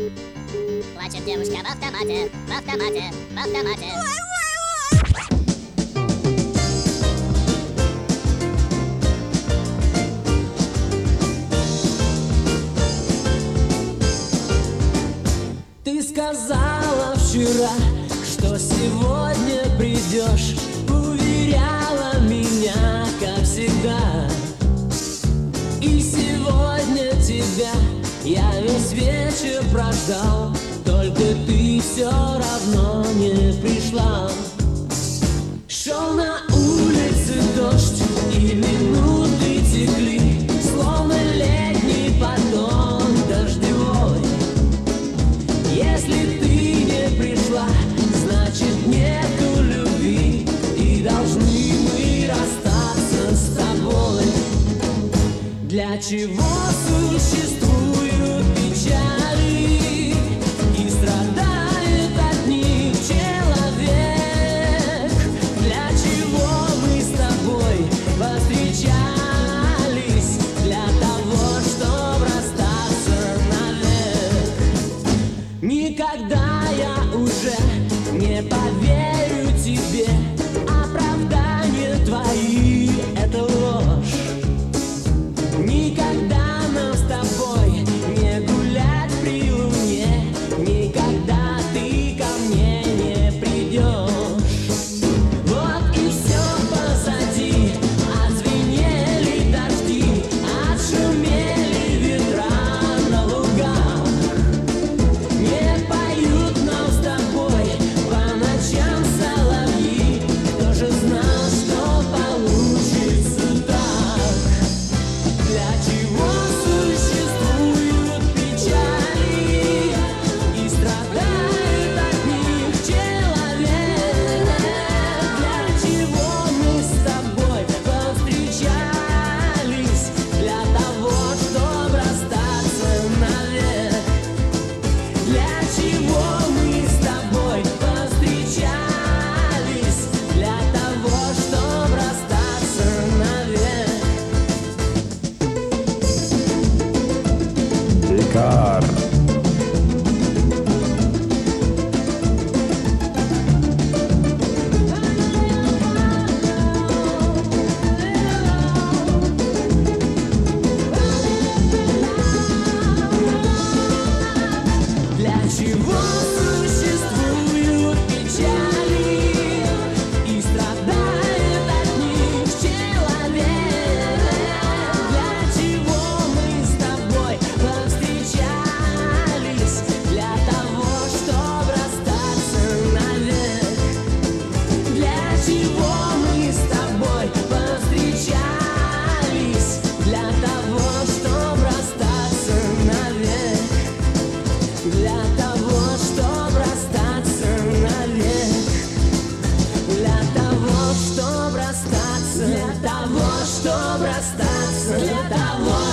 Плачет девушка в автомате, в автомате, в автомате. Ты сказала вчера, что сегодня придешь, уверяла меня, как всегда. И сегодня тебя я весь вечер прождал, только ты все равно не пришла. Шел на улице дождь, и минуты текли, словно летний поток дождевой. Если ты не пришла, значит нету любви, и должны мы расстаться с тобой. Для чего существуют печали и страдает от них человек? Для чего мы с тобой повстречались? Для того, чтобы расстаться навек. Никогда я уже не поверю тебе, оправдания твои — это ложь. Никогда нам с тобой не гулять при луне, никогда ты ко мне не придешь. Вот и все позади, отзвенели дожди, отшумели ветра на лугах. Не поют нам с тобой по ночам соловьи, кто же знал, что получится так? Для чего существуют печали и страдает от них человек? Для чего мы с тобой повстречались? Для того, чтобы расстаться навек. Для чего мы с тобой повстречались? Для того, чтобы расстаться навек. Икар. Для чего существуют печали и страдает от них человек? Для чего мы с тобой повстречались? Для того, чтобы расстаться навек. Для чего мы с тобой повстречались? Для того, чтобы расстаться навек. Для того, чтобы расстаться навек. Для того, чтобы расстаться. Для того, чтобы расстаться. Для того,